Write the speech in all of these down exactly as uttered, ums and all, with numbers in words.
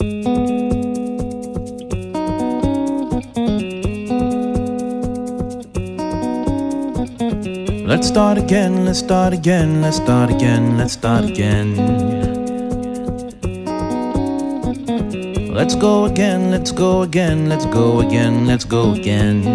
Let's start again, let's start again, let's start again, let's start again. Let's go again, let's go again, let's go again, let's go again.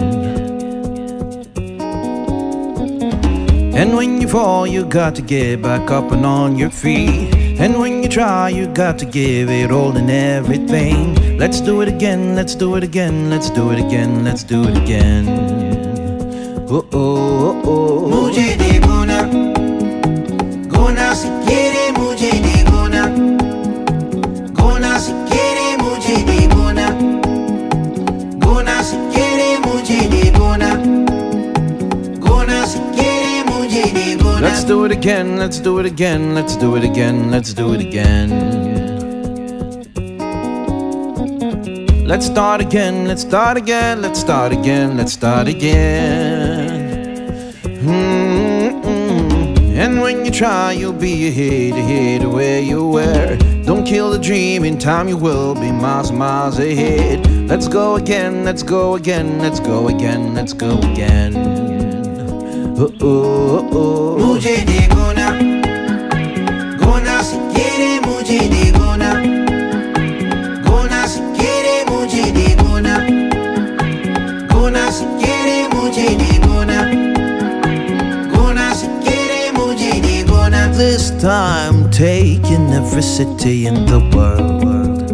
And when you fall, you got to get back up and on your feet. And when you try, you got to give it all and everything. Let's do it again, let's do it again, let's do it again, let's do it again. Oh oh oh oh. मुझे देखो ना, gonna say quiere मुझे देखो ना, gonna say quiere मुझे देखो ना, gonna say quiere मुझे देखो ना, गोना से quiere मुझे देखो ना. Let's do it again, let's do it again, let's do it again, let's do it again. Let's start again, let's start again, let's start again, let's start again. Mm-mm. And when you try, you'll be ahead, ahead of where you were. Don't kill the dream, in time you will be miles and miles ahead. Let's go again, let's go again, let's go again, let's go again. Oh oh oh. मुझे देखो ना, gonna say quiere मुझे देखो ना, gonna say quiere मुझे देखो ना, gonna say quiere मुझे देखो ना, गोना से quiere मुझे देखो ना. This time taking every city in the world.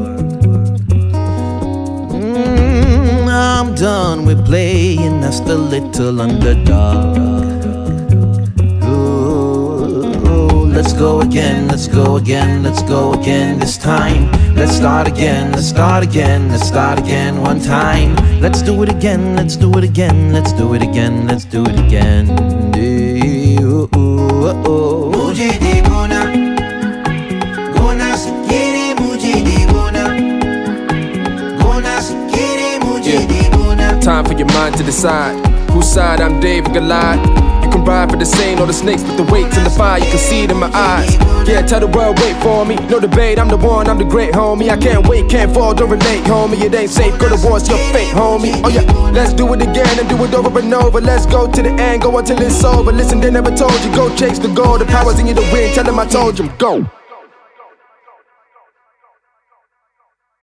Mm, I'm done with playing as the little underdog. Let's go again, let's go again, let's go again this time. Let's start again, let's start again, let's start again one time. Let's do it again, let's do it again, let's do it again, let's do it again. Ooh, ooh, oh, oh. मुझे देखो ना, gonna say quiere मुझे देखो ना, gonna say quiere मुझे देखो ना. Time for your mind to decide whose side I'm David Goliath. You can ride for the same, all the snakes with the weights and the fire, you can see it in my eyes. Yeah, tell the world, wait for me. No debate, I'm the one, I'm the great homie. I can't wait, can't fall, don't relate, homie. It ain't safe, go to war, it's your fate, homie. Oh yeah, let's do it again and do it over and over. Let's go to the end, go until it's over. Listen, they never told you, go chase the goal. The power's in you to win, tell them I told you, go.